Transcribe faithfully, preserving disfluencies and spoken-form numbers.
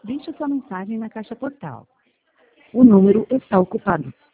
Deixe sua mensagem na caixa postal. O número está ocupado.